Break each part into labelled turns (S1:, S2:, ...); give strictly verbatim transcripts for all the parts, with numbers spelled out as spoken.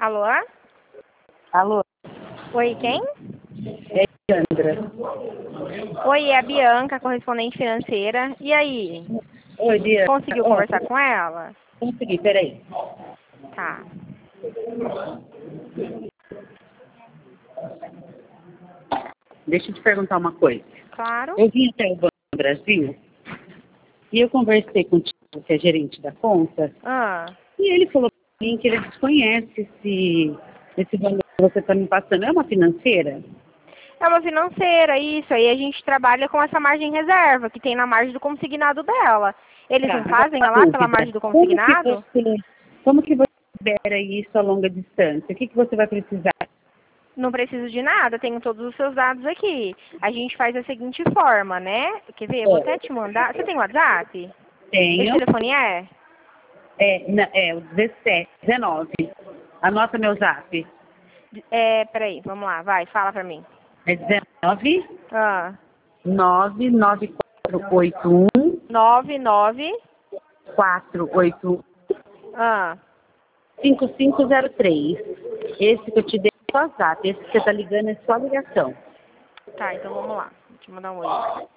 S1: Alô?
S2: Alô?
S1: Oi, quem?
S2: É a Sandra.
S1: Oi, é a Bianca, correspondente financeira. E aí?
S2: Oi, Bianca.
S1: Conseguiu
S2: Ó,
S1: conversar com ela?
S2: consegui, peraí.
S1: Tá.
S2: Deixa eu te perguntar uma coisa.
S1: Claro.
S2: Eu vim até o Banco do Brasil e eu conversei com o Tiago, que é gerente da conta,
S1: Ah,
S2: e ele falou pra mim que ele desconhece esse, esse valor que você está me passando. É uma financeira?
S1: é uma financeira, isso. Aí a gente trabalha com essa margem reserva, que tem na margem do consignado dela. Eles
S2: Tá,
S1: não
S2: agora
S1: fazem
S2: uma
S1: lá pela
S2: dúvida.
S1: margem do
S2: Como que
S1: consignado?
S2: você, como que você libera isso a longa distância? O que, que você vai precisar?
S1: Não preciso de nada, tenho todos os seus dados aqui. A gente faz da seguinte forma, né? Quer ver? Eu vou até te mandar. Você tem WhatsApp? Esse
S2: Tenho.
S1: telefone é?
S2: É, na- é o dezessete, dezenove. Anota meu zap.
S1: É, peraí, vamos lá, vai, fala pra mim.
S2: É dezenove,
S1: Ah,
S2: nove nove quatro oito um,
S1: nove, nove,
S2: quatro oito um,
S1: ah,
S2: cinco cinco zero três. Esse que eu te dei é o WhatsApp. Esse que você está ligando é só ligação.
S1: tá, então vamos lá. Deixa eu mandar um oi.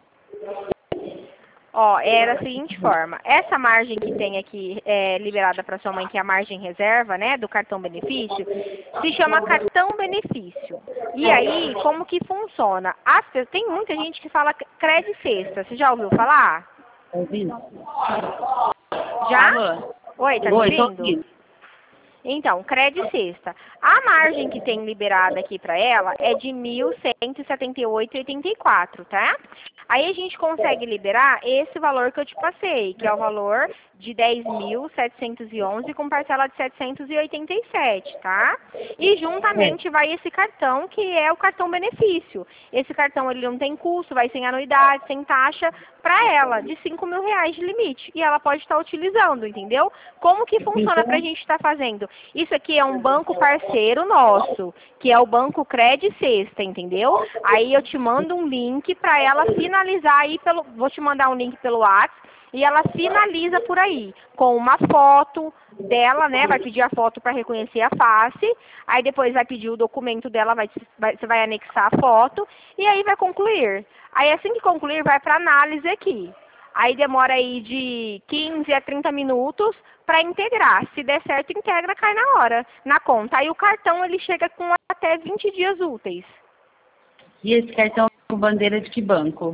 S1: Ó, era da seguinte forma, essa margem que tem aqui é, liberada para sua mãe, que é a margem reserva, né, do cartão benefício, se chama cartão benefício. E aí, como que funciona? As pe- tem muita gente que fala crédito sexta, você já ouviu falar?
S2: Tá ouvindo?
S1: Já?
S2: Alô?
S1: Oi, tá me
S2: Oi, tô
S1: ouvindo?
S2: ouvindo.
S1: Então, crédito sexta. A margem que tem liberada aqui para ela é de mil cento e setenta e oito vírgula oitenta e quatro, tá? Aí a gente consegue liberar esse valor que eu te passei, que é o valor de dez mil setecentos e onze com parcela de setecentos e oitenta e sete, tá? E
S2: É.
S1: juntamente vai esse cartão, que é o cartão benefício. Esse cartão ele não tem custo, vai sem anuidade, sem taxa, para ela, de cinco mil reais de limite. E ela pode estar utilizando, entendeu? Como que funciona para a
S2: Então,
S1: gente estar fazendo? Isso aqui é um banco parceiro nosso, que é o Banco Cred Sexta, entendeu? Aí eu te mando um link para ela finalizar aí pelo, vou te mandar um link pelo WhatsApp e ela finaliza por aí com uma foto dela, né? Vai pedir a foto para reconhecer a face, aí depois vai pedir o documento dela, vai, vai, você vai anexar a foto e aí vai concluir. Aí assim que concluir vai para análise aqui. Aí demora aí de quinze a trinta minutos para integrar. Se der certo, integra, cai na hora, na conta. Aí o cartão ele chega com até vinte dias úteis.
S2: e esse cartão com bandeira de que banco?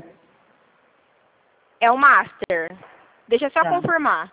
S1: É o Master. Deixa eu só
S2: Tá.
S1: confirmar.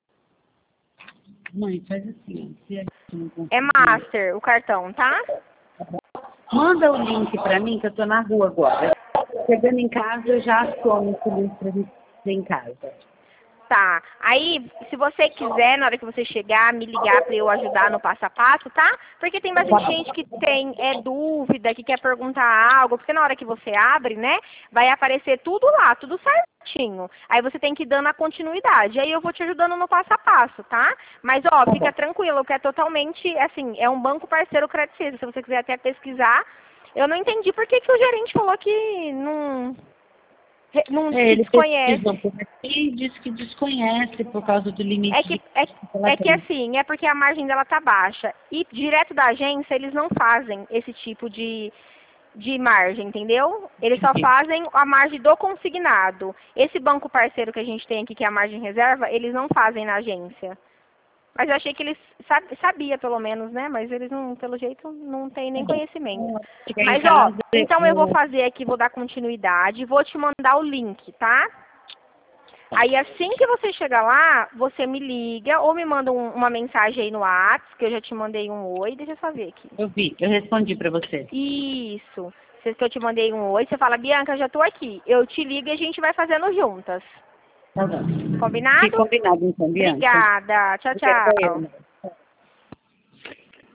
S2: Mãe, faz assim, ó. Se a gente não
S1: É
S2: conseguir,
S1: Master o cartão, tá?
S2: manda o link pra mim, que eu tô na rua agora. Chegando em casa, eu já aciono esse link pra gente ver em casa.
S1: Tá. Aí, se você quiser, na hora que você chegar, me ligar para eu ajudar no passo a passo, tá? Porque tem bastante gente que tem é, dúvida, que quer perguntar algo, porque na hora que você abre, né, vai aparecer tudo lá, tudo certinho. Aí você tem que ir dando a continuidade. Aí eu vou te ajudando no passo a passo, tá? Mas, ó,
S2: Tá
S1: fica
S2: bom.
S1: tranquilo, que é totalmente, assim, é um banco parceiro Credit Suisse. Se você quiser até pesquisar, eu não entendi por que, que o gerente falou que não, não
S2: É,
S1: que
S2: ele pesquisou
S1: desconhece.
S2: por aqui e disse que desconhece por causa do limite
S1: É que,
S2: de
S1: é,
S2: que ela
S1: é que
S2: tem.
S1: assim, é porque a margem dela tá baixa. E direto da agência, eles não fazem esse tipo de, de margem, entendeu? Eles só fazem a margem do consignado. Esse banco parceiro que a gente tem aqui, que é a margem reserva, eles não fazem na agência. Mas eu achei que eles sab sabia pelo menos, né? Mas eles não, pelo jeito, não têm nem conhecimento.
S2: Chegar em
S1: Mas ó,
S2: casa,
S1: então eu vou
S2: eu...
S1: fazer aqui, vou dar continuidade, vou te mandar o link, tá? Aí assim que você chegar lá, você me liga ou me manda um- uma mensagem aí no WhatsApp, que eu já te mandei um oi, deixa eu só ver aqui.
S2: eu vi, eu respondi pra você.
S1: Isso. Se que eu te mandei um oi, você fala, Bianca, já tô aqui. Eu te ligo e a gente vai fazendo juntas.
S2: Tá bom. Que
S1: Combinado?
S2: combinado então, Bianca.
S1: Obrigada. Tchau,
S2: Obrigada,
S1: tchau.
S2: eu.